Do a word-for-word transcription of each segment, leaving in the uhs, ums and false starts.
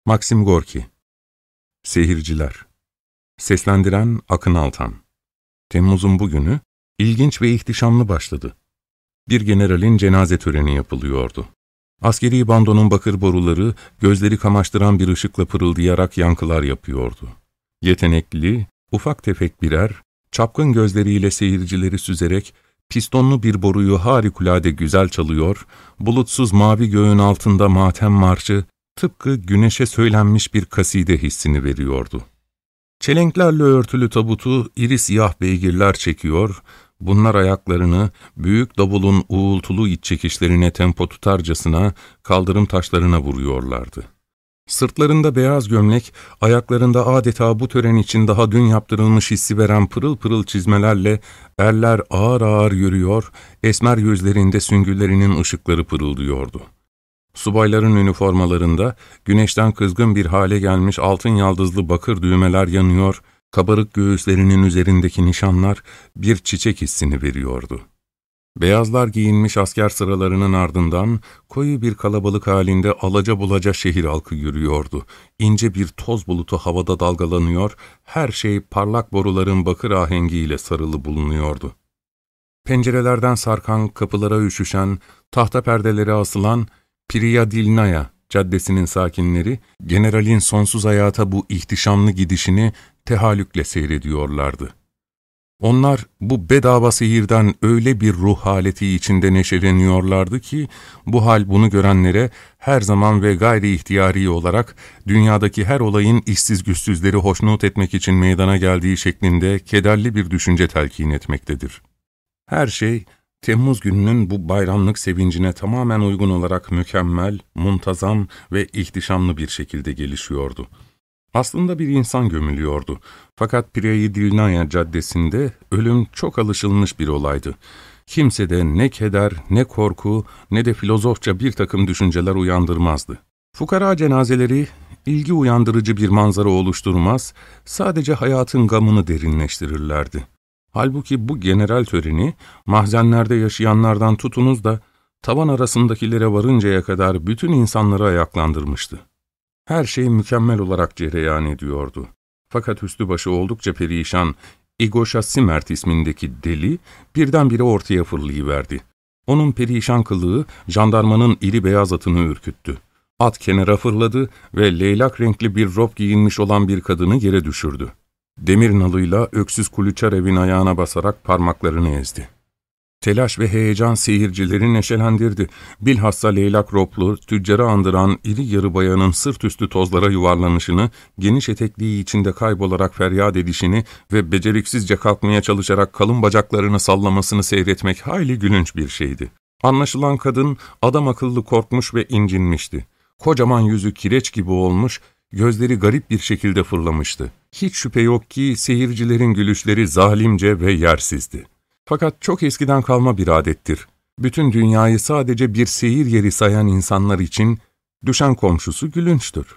Maxim Gorki. Seyirciler. Seslendiren Akın Altan. Temmuz'un bugünü ilginç ve ihtişamlı başladı. Bir generalin cenaze töreni yapılıyordu. Askeri bandonun bakır boruları gözleri kamaştıran bir ışıkla pırıldayarak yankılar yapıyordu. Yetenekli, ufak tefek birer, çapkın gözleriyle seyircileri süzerek pistonlu bir boruyu harikulade güzel çalıyor, bulutsuz mavi göğün altında matem marşı tıpkı güneşe söylenmiş bir kaside hissini veriyordu. Çelenklerle örtülü tabutu iri siyah beygirler çekiyor, bunlar ayaklarını büyük davulun uğultulu iç çekişlerine tempo tutarcasına kaldırım taşlarına vuruyorlardı. Sırtlarında beyaz gömlek, ayaklarında adeta bu tören için daha dün yaptırılmış hissi veren pırıl pırıl çizmelerle erler ağır ağır yürüyor, esmer yüzlerinde süngülerinin ışıkları pırıldıyordu. Subayların üniformalarında güneşten kızgın bir hale gelmiş altın yaldızlı bakır düğmeler yanıyor, kabarık göğüslerinin üzerindeki nişanlar bir çiçek hissini veriyordu. Beyazlar giyinmiş asker sıralarının ardından koyu bir kalabalık halinde alaca bulaca şehir halkı yürüyordu. İnce bir toz bulutu havada dalgalanıyor, her şey parlak boruların bakır ahengiyle sarılı bulunuyordu. Pencerelerden sarkan, kapılara üşüşen, tahta perdelere asılan Priyadilnaya caddesinin sakinleri, generalin sonsuz hayata bu ihtişamlı gidişini tehallükle seyrediyorlardı. Onlar bu bedava seyirden öyle bir ruh haleti içinde neşeleniyorlardı ki, bu hal bunu görenlere her zaman ve gayri ihtiyari olarak dünyadaki her olayın işsiz güçsüzleri hoşnut etmek için meydana geldiği şeklinde kederli bir düşünce telkin etmektedir. Her şey, Temmuz gününün bu bayramlık sevincine tamamen uygun olarak mükemmel, muntazam ve ihtişamlı bir şekilde gelişiyordu. Aslında bir insan gömülüyordu. Fakat Priyadilnaya caddesinde ölüm çok alışılmış bir olaydı. Kimsede ne keder, ne korku, ne de filozofça bir takım düşünceler uyandırmazdı. Fukara cenazeleri ilgi uyandırıcı bir manzara oluşturmaz, sadece hayatın gamını derinleştirirlerdi. Halbuki bu general töreni, mahzenlerde yaşayanlardan tutunuz da tavan arasındakilere varıncaya kadar bütün insanları ayaklandırmıştı. Her şey mükemmel olarak cereyan ediyordu. Fakat üstü başı oldukça perişan Igosha Simert ismindeki deli birdenbire ortaya fırlayıverdi. Onun perişan kılığı jandarmanın iri beyaz atını ürküttü. At kenara fırladı ve leylak renkli bir rob giyinmiş olan bir kadını yere düşürdü. Demir nalıyla öksüz Kuluçarev'in ayağına basarak parmaklarını ezdi. Telaş ve heyecan seyircileri neşelendirdi. Bilhassa leylak roplu, tüccarı andıran iri yarı bayanın sırt üstü tozlara yuvarlanışını, geniş etekliği içinde kaybolarak feryat edişini ve beceriksizce kalkmaya çalışarak kalın bacaklarını sallamasını seyretmek hayli gülünç bir şeydi. Anlaşılan kadın adam akıllı korkmuş ve incinmişti. Kocaman yüzü kireç gibi olmuş, gözleri garip bir şekilde fırlamıştı. Hiç şüphe yok ki seyircilerin gülüşleri zalimce ve yersizdi. Fakat çok eskiden kalma bir adettir. Bütün dünyayı sadece bir seyir yeri sayan insanlar için düşen komşusu gülünçtür.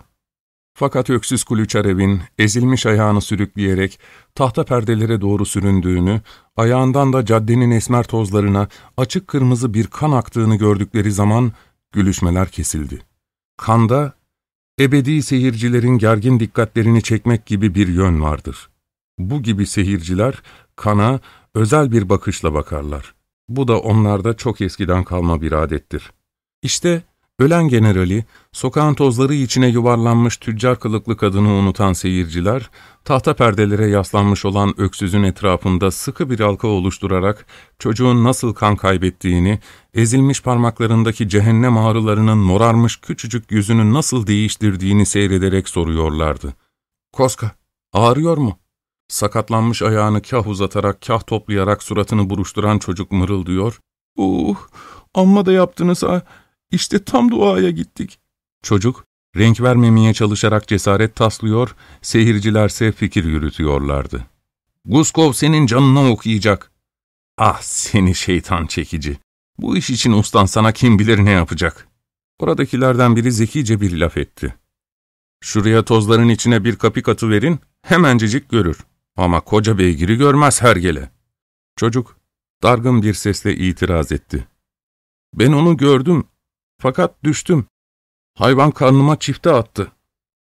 Fakat öksüz Kuluçarev'in ezilmiş ayağını sürükleyerek tahta perdelere doğru süründüğünü, ayağından da caddenin esmer tozlarına açık kırmızı bir kan aktığını gördükleri zaman gülüşmeler kesildi. Kanda, ebedi seyircilerin gergin dikkatlerini çekmek gibi bir yön vardır. Bu gibi seyirciler kana özel bir bakışla bakarlar. Bu da onlarda çok eskiden kalma bir adettir. İşte ölen generali, sokağın tozları içine yuvarlanmış tüccar kılıklı kadını unutan seyirciler, tahta perdelere yaslanmış olan öksüzün etrafında sıkı bir halka oluşturarak çocuğun nasıl kan kaybettiğini, ezilmiş parmaklarındaki cehennem ağrılarının morarmış küçücük yüzünü nasıl değiştirdiğini seyrederek soruyorlardı. "Koska, ağrıyor mu?" Sakatlanmış ayağını kah uzatarak kah toplayarak suratını buruşturan çocuk mırıldıyor. "Uh, amma da yaptınız ha, işte tam duaya gittik." Çocuk, renk vermemeye çalışarak cesaret taslıyor, seyircilerse fikir yürütüyorlardı. "Guskov senin canına okuyacak." "Ah seni şeytan çekici, bu iş için ustan sana kim bilir ne yapacak." Oradakilerden biri zekice bir laf etti. "Şuraya tozların içine bir kapik atıverin, hemencecik görür. Ama koca beygiri görmez hergele." Çocuk dargın bir sesle itiraz etti. "Ben onu gördüm, fakat düştüm. Hayvan karnıma çifte attı."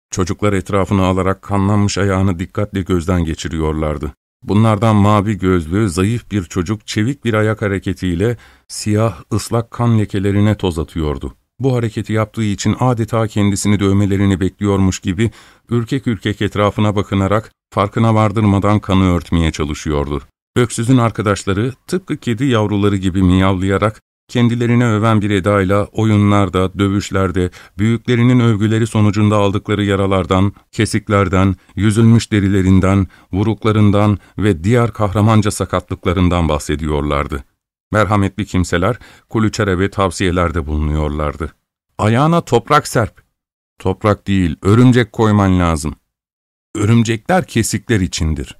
Çocuklar etrafını alarak kanlanmış ayağını dikkatle gözden geçiriyorlardı. Bunlardan mavi gözlü, zayıf bir çocuk çevik bir ayak hareketiyle siyah, ıslak kan lekelerine toz atıyordu. Bu hareketi yaptığı için adeta kendisini dövmelerini bekliyormuş gibi ürkek ürkek etrafına bakınarak farkına vardırmadan kanı örtmeye çalışıyordu. Öksüzün arkadaşları tıpkı kedi yavruları gibi miyavlayarak kendilerine öven bir edayla oyunlarda, dövüşlerde, büyüklerinin övgüleri sonucunda aldıkları yaralardan, kesiklerden, yüzülmüş derilerinden, vuruklarından ve diğer kahramanca sakatlıklarından bahsediyorlardı. Merhametli kimseler Kulüçerev'e tavsiyelerde bulunuyorlardı. Ayağına toprak serp. Toprak değil, örümcek koyman lazım. Örümcekler kesikler içindir.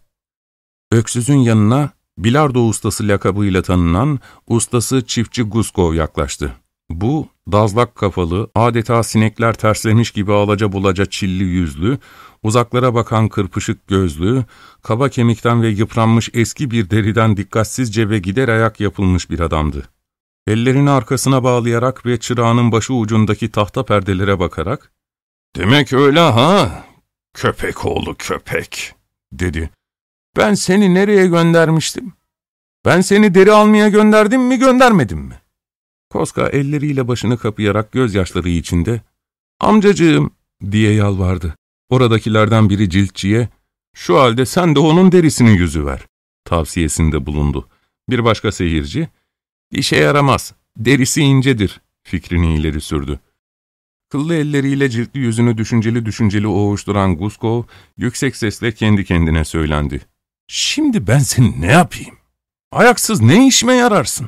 Öksüzün yanına bilardo ustası lakabıyla tanınan ustası çiftçi Guskov yaklaştı. Bu, dazlak kafalı, adeta sinekler terslemiş gibi alaca bulaca çilli yüzlü, uzaklara bakan kırpışık gözlü, kaba kemikten ve yıpranmış eski bir deriden dikkatsizce ve gider ayak yapılmış bir adamdı. Ellerini arkasına bağlayarak ve çırağının başı ucundaki tahta perdelere bakarak, ''Demek öyle ha, köpek oğlu köpek'' dedi. ''Ben seni nereye göndermiştim? Ben seni deri almaya gönderdim mi, göndermedim mi?'' Koska elleriyle başını kapayarak gözyaşları içinde, ''Amcacığım'' diye yalvardı. Oradakilerden biri ciltçiye, ''Şu halde sen de onun derisini yüzüver'' tavsiyesinde bulundu. Bir başka seyirci, ''İşe yaramaz, derisi incedir'' fikrini ileri sürdü. Kıllı elleriyle ciltli yüzünü düşünceli düşünceli ovuşturan Guskov, yüksek sesle kendi kendine söylendi. ''Şimdi ben seni ne yapayım? Ayaksız ne işime yararsın?''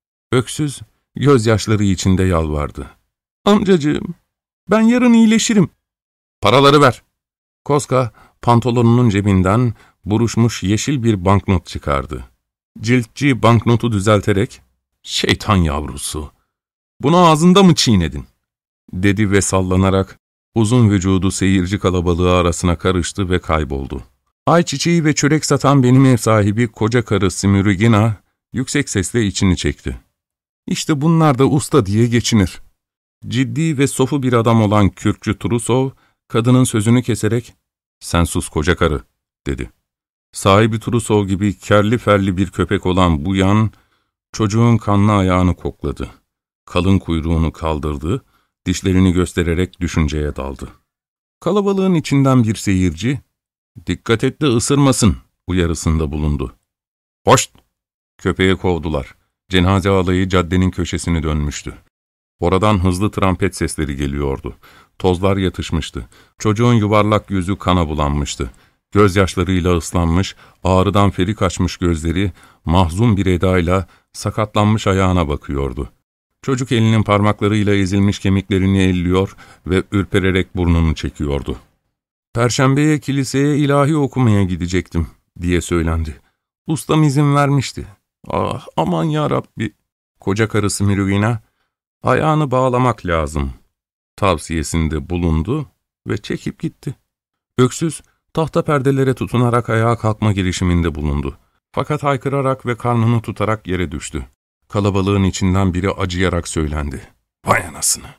Öksüz, gözyaşları içinde yalvardı. ''Amcacığım, ben yarın iyileşirim. Paraları ver.'' Koska, pantolonunun cebinden buruşmuş yeşil bir banknot çıkardı. Ciltçi banknotu düzelterek, ''Şeytan yavrusu, bunu ağzında mı çiğnedin?'' dedi ve sallanarak uzun vücudu seyirci kalabalığı arasına karıştı ve kayboldu. Ayçiçeği ve çörek satan benim ev sahibi koca karı Smyrigina yüksek sesle içini çekti. İşte bunlar da usta diye geçinir. Ciddi ve sofu bir adam olan kürkçü Trusov, kadının sözünü keserek, ''Sen sus koca karı'' dedi. Sahibi Trusov gibi kerli ferli bir köpek olan bu yan, çocuğun kanlı ayağını kokladı. Kalın kuyruğunu kaldırdı, dişlerini göstererek düşünceye daldı. Kalabalığın içinden bir seyirci, ''Dikkat et de ısırmasın'' uyarısında bulundu. ''Hoşt!'' Köpeğe kovdular. Cenaze alayı caddenin köşesini dönmüştü. Oradan hızlı trompet sesleri geliyordu. Tozlar yatışmıştı. Çocuğun yuvarlak yüzü kana bulanmıştı. Gözyaşlarıyla ıslanmış, ağrıdan ferik açmış gözleri, mahzun bir edayla sakatlanmış ayağına bakıyordu. Çocuk elinin parmaklarıyla ezilmiş kemiklerini elliyor ve ürpererek burnunu çekiyordu. ''Perşembeye kiliseye ilahi okumaya gidecektim'' diye söylendi. ''Ustam izin vermişti. Ah aman yarabbi!'' Koca karısı Smyrigina, ''Ayağını bağlamak lazım'' tavsiyesinde bulundu ve çekip gitti. Öksüz, tahta perdelere tutunarak ayağa kalkma girişiminde bulundu. Fakat haykırarak ve karnını tutarak yere düştü. Kalabalığın içinden biri acıyarak söylendi. ''Vay anasını!''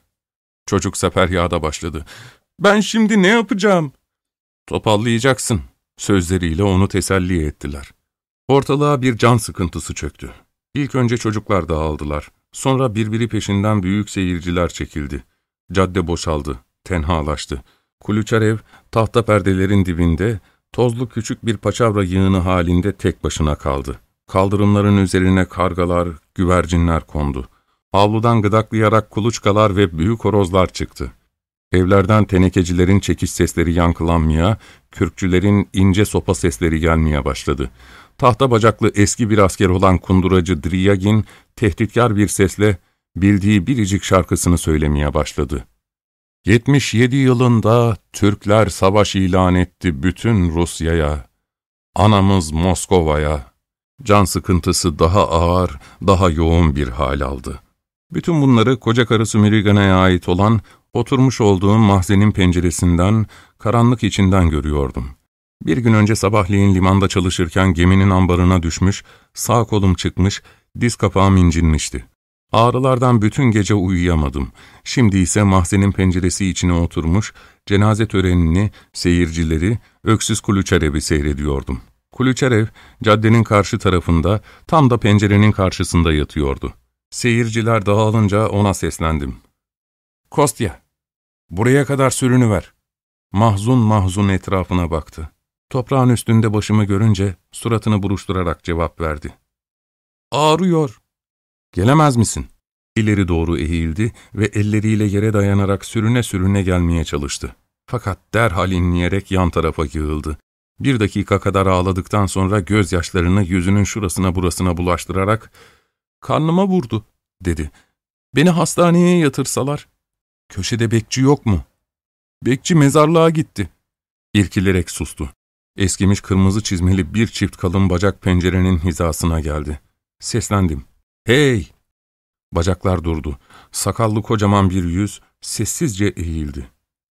Çocuk feryada başladı. ''Ben şimdi ne yapacağım?'' ''Topallayacaksın'' sözleriyle onu teselli ettiler. Ortalığa bir can sıkıntısı çöktü. İlk önce çocuklar dağıldılar. Sonra birbiri peşinden büyük seyirciler çekildi. Cadde boşaldı, tenhalaştı. Kulüçerev, tahta perdelerin dibinde, tozlu küçük bir paçavra yığını halinde tek başına kaldı. Kaldırımların üzerine kargalar, güvercinler kondu. Avludan gıdaklayarak kuluçkalar ve büyük horozlar çıktı. Evlerden tenekecilerin çekiş sesleri yankılanmaya, kürkçülerin ince sopa sesleri gelmeye başladı. Tahta bacaklı eski bir asker olan kunduracı Driyagin, tehditkar bir sesle bildiği biricik şarkısını söylemeye başladı. yetmiş yedi yılında Türkler savaş ilan etti bütün Rusya'ya, anamız Moskova'ya. Can sıkıntısı daha ağır, daha yoğun bir hal aldı. Bütün bunları koca karı Smyrigina'ya ait olan oturmuş olduğum mahzenin penceresinden, karanlık içinden görüyordum. Bir gün önce sabahleyin limanda çalışırken geminin ambarına düşmüş, sağ kolum çıkmış, diz kapağım incinmişti. Ağrılardan bütün gece uyuyamadım. Şimdi ise mahzenin penceresi içine oturmuş, cenaze törenini, seyircileri, öksüz Kuluçerev'i seyrediyordum. Kuluçerev, caddenin karşı tarafında, tam da pencerenin karşısında yatıyordu. Seyirciler dağılınca ona seslendim. ''Kostya, buraya kadar sürünüver.'' Mahzun mahzun etrafına baktı. Toprağın üstünde başımı görünce suratını buruşturarak cevap verdi. ''Ağrıyor.'' ''Gelemez misin?'' İleri doğru eğildi ve elleriyle yere dayanarak sürüne sürüne gelmeye çalıştı. Fakat derhal inleyerek yan tarafa yığıldı. Bir dakika kadar ağladıktan sonra gözyaşlarını yüzünün şurasına burasına bulaştırarak ''Karnıma vurdu.'' dedi. ''Beni hastaneye yatırsalar.'' ''Köşede bekçi yok mu?'' ''Bekçi mezarlığa gitti.'' İrkilerek sustu. Eskimiş kırmızı çizmeli bir çift kalın bacak pencerenin hizasına geldi. Seslendim. ''Hey!'' Bacaklar durdu. Sakallı kocaman bir yüz sessizce eğildi.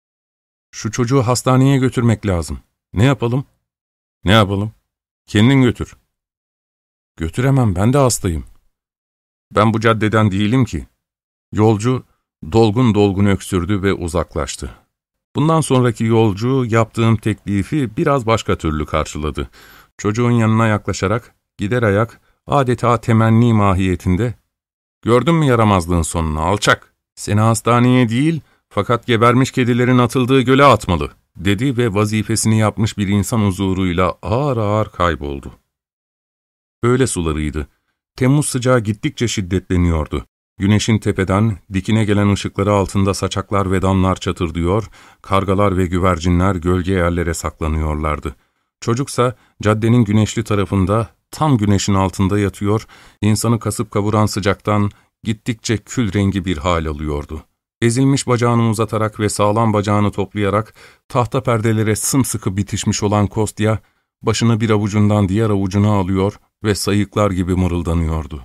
''Şu çocuğu hastaneye götürmek lazım. Ne yapalım?'' ''Ne yapalım?'' ''Kendin götür.'' ''Götüremem, ben de hastayım.'' ''Ben bu caddeden değilim ki.'' Yolcu dolgun dolgun öksürdü ve uzaklaştı. Bundan sonraki yolcu yaptığım teklifi biraz başka türlü karşıladı. Çocuğun yanına yaklaşarak, gider ayak, adeta temenni mahiyetinde, ''Gördün mü yaramazlığın sonunu, alçak? Seni hastaneye değil, fakat gebermiş kedilerin atıldığı göle atmalı.'' dedi ve vazifesini yapmış bir insan huzuruyla ağır ağır kayboldu. Öğle sularıydı. Temmuz sıcağı gittikçe şiddetleniyordu. Güneşin tepeden, dikine gelen ışıkları altında saçaklar ve damlar çatırdıyor, kargalar ve güvercinler gölge yerlere saklanıyorlardı. Çocuksa caddenin güneşli tarafında, tam güneşin altında yatıyor, insanı kasıp kavuran sıcaktan gittikçe kül rengi bir hal alıyordu. Ezilmiş bacağını uzatarak ve sağlam bacağını toplayarak tahta perdelere sımsıkı bitişmiş olan Kostya, başını bir avucundan diğer avucuna alıyor ve sayıklar gibi mırıldanıyordu.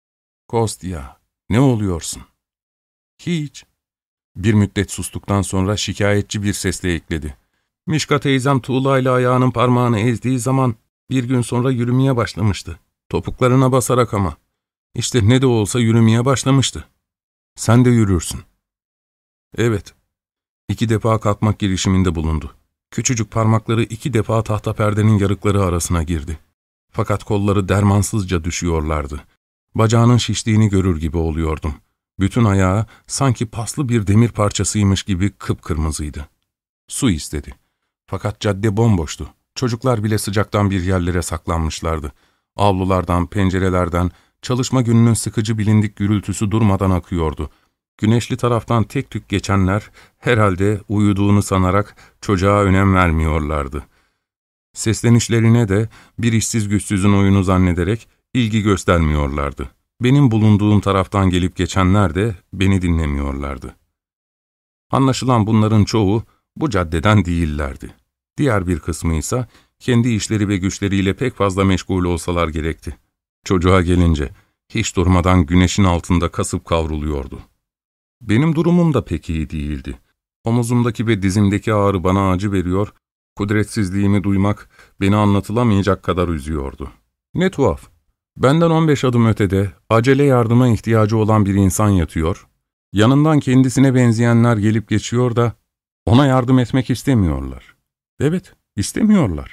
''Kostya, ne oluyorsun?'' ''Hiç.'' Bir müddet sustuktan sonra şikayetçi bir sesle ekledi. ''Mişka teyzem tuğlayla ayağının parmağını ezdiği zaman bir gün sonra yürümeye başlamıştı. Topuklarına basarak ama. İşte ne de olsa yürümeye başlamıştı. Sen de yürürsün.'' ''Evet.'' İki defa kalkmak girişiminde bulundu. Küçücük parmakları iki defa tahta perdenin yarıkları arasına girdi. Fakat kolları dermansızca düşüyorlardı. Bacağının şiştiğini görür gibi oluyordum. Bütün ayağı sanki paslı bir demir parçasıymış gibi kıpkırmızıydı. Su istedi. Fakat cadde bomboştu. Çocuklar bile sıcaktan bir yerlere saklanmışlardı. Avlulardan, pencerelerden, çalışma gününün sıkıcı bilindik gürültüsü durmadan akıyordu. Güneşli taraftan tek tük geçenler herhalde uyuduğunu sanarak çocuğa önem vermiyorlardı. Seslenişlerine de bir işsiz güçsüzün oyunu zannederek ilgi göstermiyorlardı. Benim bulunduğum taraftan gelip geçenler de beni dinlemiyorlardı. Anlaşılan bunların çoğu bu caddeden değillerdi. Diğer bir kısmı ise kendi işleri ve güçleriyle pek fazla meşgul olsalar gerekti. Çocuğa gelince hiç durmadan güneşin altında kasıp kavruluyordu. Benim durumum da pek iyi değildi. Omuzumdaki ve dizimdeki ağrı bana acı veriyor, kudretsizliğimi duymak beni anlatılamayacak kadar üzüyordu. Ne tuhaf, benden on beş adım ötede acele yardıma ihtiyacı olan bir insan yatıyor, yanından kendisine benzeyenler gelip geçiyor da ona yardım etmek istemiyorlar. Evet, istemiyorlar.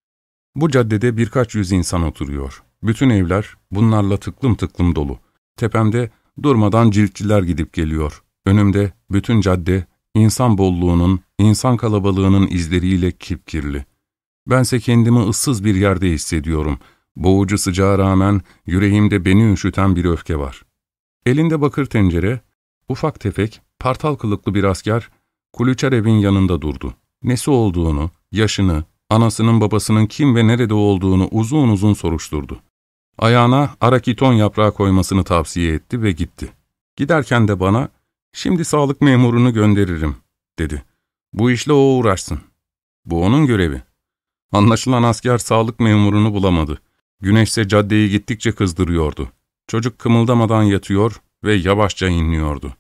Bu caddede birkaç yüz insan oturuyor. Bütün evler bunlarla tıklım tıklım dolu. Tepemde durmadan ciltçiler gidip geliyor. Önümde bütün cadde insan bolluğunun, insan kalabalığının izleriyle kipkirli. Bense kendimi ıssız bir yerde hissediyorum. Boğucu sıcağa rağmen yüreğimde beni üşüten bir öfke var. Elinde bakır tencere, ufak tefek, partal kılıklı bir asker Kuluçerev'in yanında durdu. Nesi olduğunu, yaşını, anasının babasının kim ve nerede olduğunu uzun uzun soruşturdu. Ayağına arakiton yaprağı koymasını tavsiye etti ve gitti. Giderken de bana, ''Şimdi sağlık memurunu gönderirim.'' dedi. ''Bu işle o uğraşsın. Bu onun görevi.'' Anlaşılan asker sağlık memurunu bulamadı. Güneşse caddeyi gittikçe kızdırıyordu. Çocuk kımıldamadan yatıyor ve yavaşça inliyordu.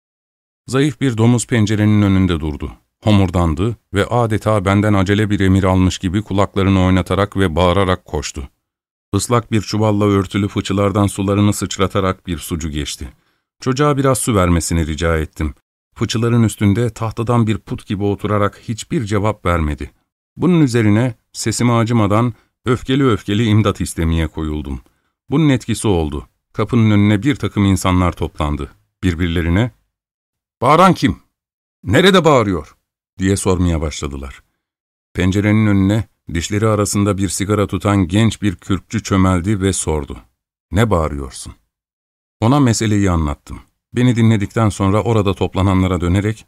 Zayıf bir domuz pencerenin önünde durdu. Homurdandı ve adeta benden acele bir emir almış gibi kulaklarını oynatarak ve bağırarak koştu. Islak bir çuvalla örtülü fıçılardan sularını sıçratarak bir sucu geçti. Çocuğa biraz su vermesini rica ettim. Fıçıların üstünde tahtadan bir put gibi oturarak hiçbir cevap vermedi. Bunun üzerine sesime acımadan öfkeli öfkeli imdat istemeye koyuldum. Bunun etkisi oldu. Kapının önüne bir takım insanlar toplandı. Birbirlerine, "Bağıran kim? Nerede bağırıyor?" diye sormaya başladılar. Pencerenin önüne dişleri arasında bir sigara tutan genç bir kürkçü çömeldi ve sordu. "Ne bağırıyorsun?" Ona meseleyi anlattım. Beni dinledikten sonra orada toplananlara dönerek,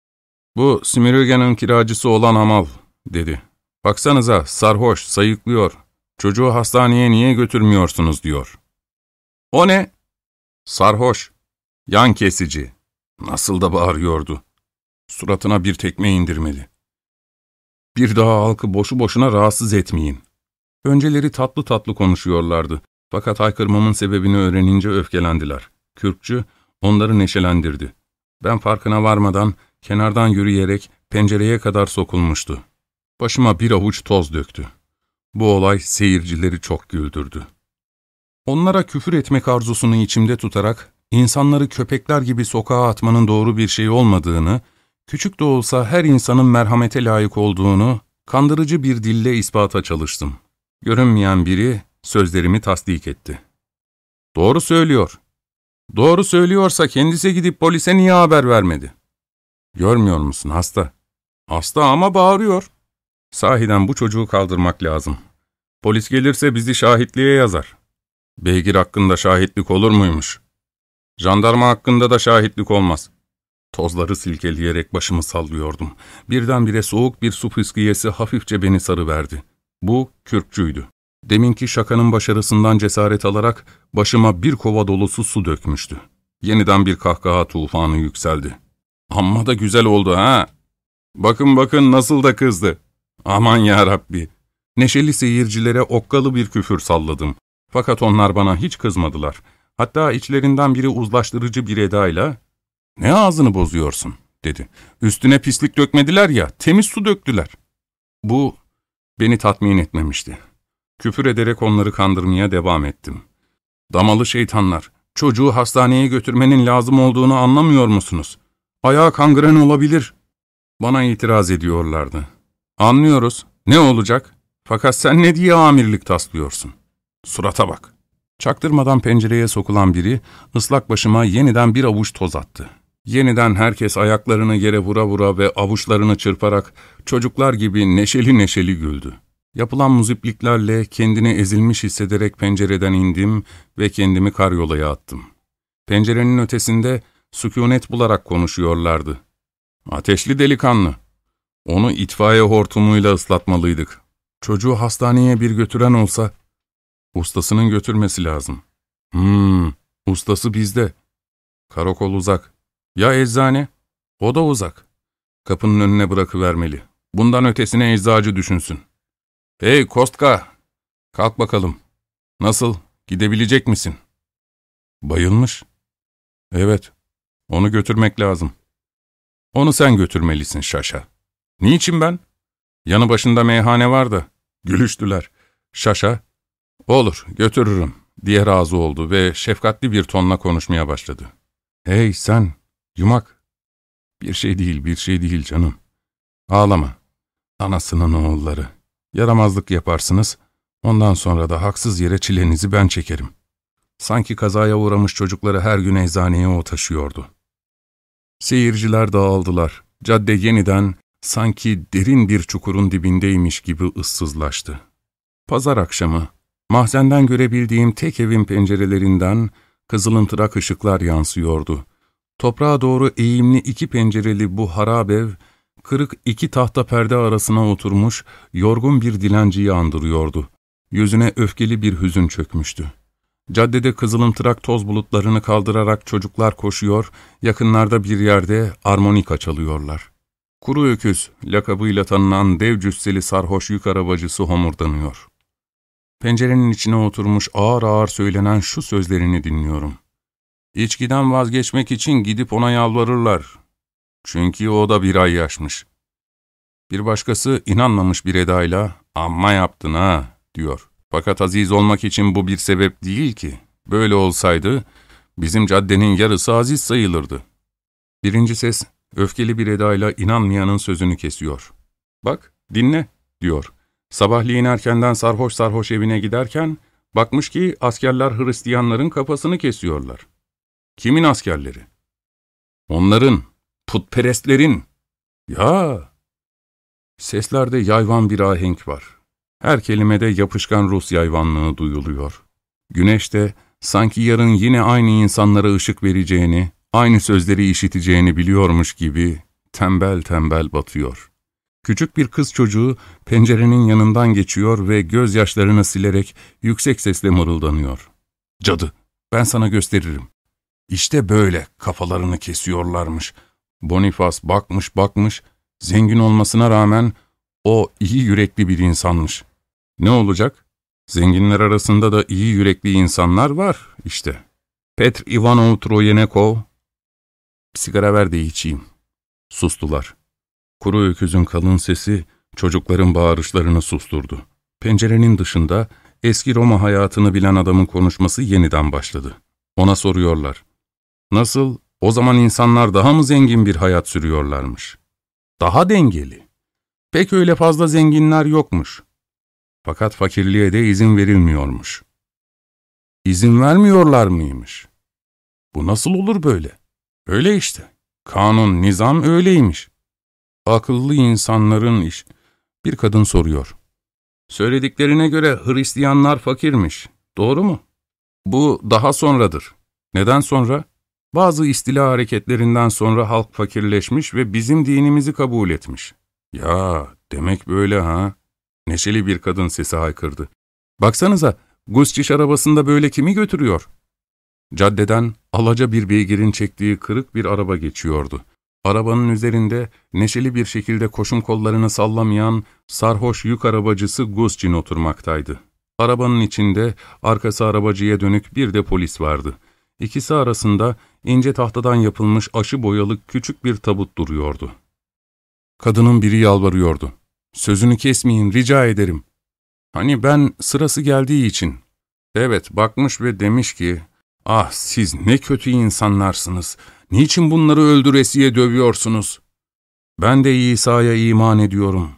"Bu Smürgen'in kiracısı olan Amal," dedi. "Baksanıza, sarhoş, sayıklıyor. Çocuğu hastaneye niye götürmüyorsunuz?" diyor. "O ne?" "Sarhoş, yan kesici." Nasıl da bağırıyordu. Suratına bir tekme indirmeli. "Bir daha halkı boşu boşuna rahatsız etmeyin." Önceleri tatlı tatlı konuşuyorlardı. Fakat haykırmamın sebebini öğrenince öfkelendiler. Kürkçü onları neşelendirdi. Ben farkına varmadan kenardan yürüyerek pencereye kadar sokulmuştu. Başıma bir avuç toz döktü. Bu olay seyircileri çok güldürdü. Onlara küfür etmek arzusunu içimde tutarak, insanları köpekler gibi sokağa atmanın doğru bir şey olmadığını, küçük de olsa her insanın merhamete layık olduğunu, kandırıcı bir dille ispata çalıştım. Görünmeyen biri sözlerimi tasdik etti. "Doğru söylüyor. Doğru söylüyorsa kendisi gidip polise niye haber vermedi?" "Görmüyor musun, hasta? Hasta ama bağırıyor." "Sahiden bu çocuğu kaldırmak lazım. Polis gelirse bizi şahitliğe yazar." "Beygir hakkında şahitlik olur muymuş?" "Jandarma hakkında da şahitlik olmaz." Tozları silkeleyerek başımı sallıyordum. Birdenbire soğuk bir su fıskiyesi hafifçe beni sarıverdi. Bu kürkçüydü. Deminki şakanın başarısından cesaret alarak başıma bir kova dolusu su dökmüştü. Yeniden bir kahkaha tufanı yükseldi. "Amma da güzel oldu ha! Bakın bakın nasıl da kızdı! Aman yarabbi!" Neşeli seyircilere okkalı bir küfür salladım. Fakat onlar bana hiç kızmadılar. Hatta içlerinden biri uzlaştırıcı bir edayla, "Ne ağzını bozuyorsun?" dedi. "Üstüne pislik dökmediler ya, temiz su döktüler." Bu beni tatmin etmemişti. Küfür ederek onları kandırmaya devam ettim. "Damalı şeytanlar, çocuğu hastaneye götürmenin lazım olduğunu anlamıyor musunuz? Ayağı kangren olabilir." Bana itiraz ediyorlardı. "Anlıyoruz, ne olacak? Fakat sen ne diye amirlik taslıyorsun? Surata bak." Çaktırmadan pencereye sokulan biri, ıslak başıma yeniden bir avuç toz attı. Yeniden herkes ayaklarını yere vura vura ve avuçlarını çırparak çocuklar gibi neşeli neşeli güldü. Yapılan muzipliklerle kendini ezilmiş hissederek pencereden indim ve kendimi karyolaya attım. Pencerenin ötesinde sükûnet bularak konuşuyorlardı. "Ateşli delikanlı. Onu itfaiye hortumuyla ıslatmalıydık. Çocuğu hastaneye bir götüren olsa, ustasının götürmesi lazım." Hmm, ustası bizde. Karakol uzak. Ya eczane? O da uzak. Kapının önüne bırakıvermeli. Bundan ötesine eczacı düşünsün. "Hey Kostka, kalk bakalım. Nasıl, gidebilecek misin?" "Bayılmış." "Evet, onu götürmek lazım." "Onu sen götürmelisin Şaşa." "Niçin ben?" "Yanı başında meyhane var da." Gülüştüler. Şaşa, "Olur, götürürüm," diye razı oldu ve şefkatli bir tonla konuşmaya başladı. "Hey sen, yumak. Bir şey değil, bir şey değil canım. Ağlama. Anasının oğulları. Yaramazlık yaparsınız, ondan sonra da haksız yere çilenizi ben çekerim." Sanki kazaya uğramış çocukları her gün eczaneye o taşıyordu. Seyirciler dağıldılar. Cadde yeniden sanki derin bir çukurun dibindeymiş gibi ıssızlaştı. Pazar akşamı, mahzenden görebildiğim tek evin pencerelerinden kızılımtırak ışıklar yansıyordu. Toprağa doğru eğimli iki pencereli bu harap ev, kırık iki tahta perde arasına oturmuş, yorgun bir dilenciyi andırıyordu. Yüzüne öfkeli bir hüzün çökmüştü. Caddede kızılımtırak toz bulutlarını kaldırarak çocuklar koşuyor, yakınlarda bir yerde armonika çalıyorlar. Kuru Öküz lakabıyla tanınan dev cüsseli sarhoş yük arabacısı homurdanıyor. Pencerenin içine oturmuş ağır ağır söylenen şu sözlerini dinliyorum. "İçkiden vazgeçmek için gidip ona yalvarırlar. Çünkü o da bir ay yaşmış." Bir başkası inanmamış bir edayla, "Amma yaptın ha," diyor. Fakat aziz olmak için bu bir sebep değil ki. Böyle olsaydı bizim caddenin yarısı aziz sayılırdı. Birinci ses öfkeli bir edayla inanmayanın sözünü kesiyor. Bak, dinle, diyor. Sabahleyin erkenden sarhoş sarhoş evine giderken bakmış ki askerler Hristiyanların kafasını kesiyorlar. Kimin askerleri? Onların, putperestlerin. Ya! Seslerde yayvan bir ahenk var. Her kelimede yapışkan Rus yayvanlığı duyuluyor. Güneş de sanki yarın yine aynı insanlara ışık vereceğini, aynı sözleri işiteceğini biliyormuş gibi tembel tembel batıyor. Küçük bir kız çocuğu pencerenin yanından geçiyor ve gözyaşlarını silerek yüksek sesle mırıldanıyor. Cadı, ben sana gösteririm. İşte böyle kafalarını kesiyorlarmış. Bonifas bakmış bakmış, zengin olmasına rağmen o iyi yürekli bir insanmış. Ne olacak? Zenginler arasında da iyi yürekli insanlar var işte. Petr Ivanov Troyenekov. Sigara ver de içeyim. Sustular. Kuru öküzün kalın sesi çocukların bağırışlarını susturdu. Pencerenin dışında eski Roma hayatını bilen adamın konuşması yeniden başladı. Ona soruyorlar. Nasıl? O zaman insanlar daha mı zengin bir hayat sürüyorlarmış? Daha dengeli. Pek öyle fazla zenginler yokmuş. Fakat fakirliğe de izin verilmiyormuş. İzin vermiyorlar mıymış? Bu nasıl olur böyle? Öyle işte. Kanun, nizam öyleymiş. Akıllı insanların iş. Bir kadın soruyor. Söylediklerine göre Hristiyanlar fakirmiş. Doğru mu? Bu daha sonradır. Neden sonra? Bazı istila hareketlerinden sonra halk fakirleşmiş ve bizim dinimizi kabul etmiş. Ya, demek böyle ha? Neşeli bir kadın sesi haykırdı. Baksanıza, Gusçiş arabasında böyle kimi götürüyor? Caddeden alaca bir beygirin çektiği kırık bir araba geçiyordu. Arabanın üzerinde neşeli bir şekilde koşum kollarını sallamayan sarhoş yük arabacısı Gusçin oturmaktaydı. Arabanın içinde arkası arabacıya dönük bir de polis vardı. İkisi arasında ince tahtadan yapılmış aşı boyalı küçük bir tabut duruyordu. Kadının biri yalvarıyordu. Sözünü kesmeyin, rica ederim. Hani ben sırası geldiği için. Evet, bakmış ve demiş ki, ah siz ne kötü insanlarsınız, niçin bunları öldüresiye dövüyorsunuz? Ben de İsa'ya iman ediyorum.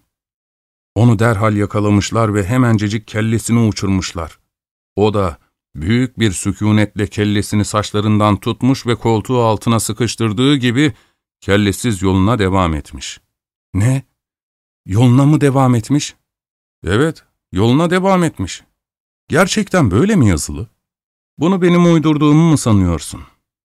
Onu derhal yakalamışlar ve hemencecik kellesini uçurmuşlar. O da büyük bir sükunetle kellesini saçlarından tutmuş ve koltuğu altına sıkıştırdığı gibi kellesiz yoluna devam etmiş. Ne? Yoluna mı devam etmiş? Evet, yoluna devam etmiş. Gerçekten böyle mi yazılı? Bunu benim uydurduğumu mu sanıyorsun?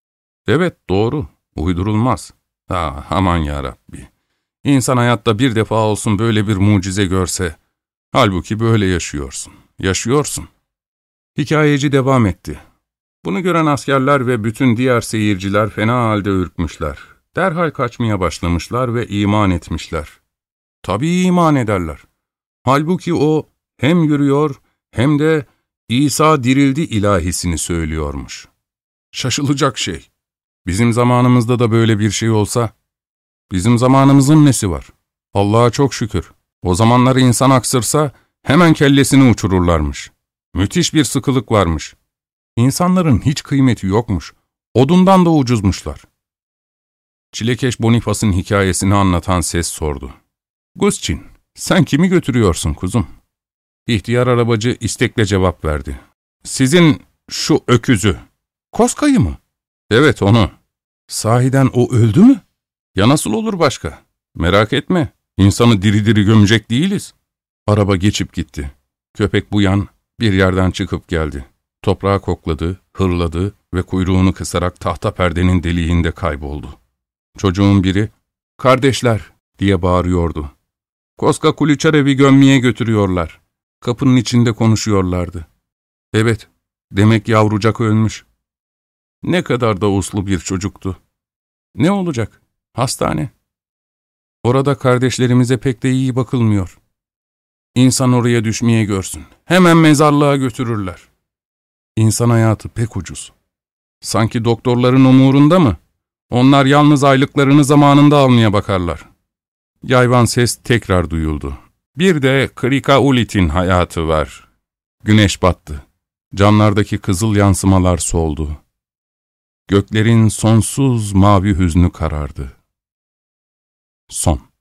Evet, doğru. Uydurulmaz. Ha, aman yarabbi. İnsan hayatta bir defa olsun böyle bir mucize görse. Halbuki böyle yaşıyorsun. Yaşıyorsun. Hikayeci devam etti. Bunu gören askerler ve bütün diğer seyirciler fena halde ürkmüşler. Derhal kaçmaya başlamışlar ve iman etmişler. Tabii iman ederler. Halbuki o hem yürüyor hem de İsa dirildi ilahisini söylüyormuş. Şaşılacak şey. Bizim zamanımızda da böyle bir şey olsa, bizim zamanımızın nesi var? Allah'a çok şükür. O zamanlar insan aksırsa hemen kellesini uçururlarmış. Müthiş bir sıkılık varmış. İnsanların hiç kıymeti yokmuş. Odundan da ucuzmuşlar. Çilekeş Bonifas'ın hikayesini anlatan ses sordu. Gusçin, sen kimi götürüyorsun kuzum? İhtiyar arabacı istekle cevap verdi. Sizin şu öküzü. Koskayı mı? Evet, onu. Sahiden o öldü mü? Ya nasıl olur başka? Merak etme, insanı diri diri gömecek değiliz. Araba geçip gitti. Köpek bu yan bir yerden çıkıp geldi. Toprağı kokladı, hırladı ve kuyruğunu kısarak tahta perdenin deliğinde kayboldu. Çocuğun biri, "Kardeşler!" diye bağırıyordu. "Koska Kuliçarev'i gömmeye götürüyorlar." Kapının içinde konuşuyorlardı. Evet, demek yavrucak ölmüş. Ne kadar da uslu bir çocuktu. Ne olacak? Hastane. Orada kardeşlerimize pek de iyi bakılmıyor. İnsan oraya düşmeye görsün. Hemen mezarlığa götürürler. İnsan hayatı pek ucuz. Sanki doktorların umurunda mı? Onlar yalnız aylıklarını zamanında almaya bakarlar. Yayvan ses tekrar duyuldu. Bir de Krika Ulit'in hayatı var. Güneş battı. Camlardaki kızıl yansımalar soldu. Göklerin sonsuz mavi hüznü karardı. Son.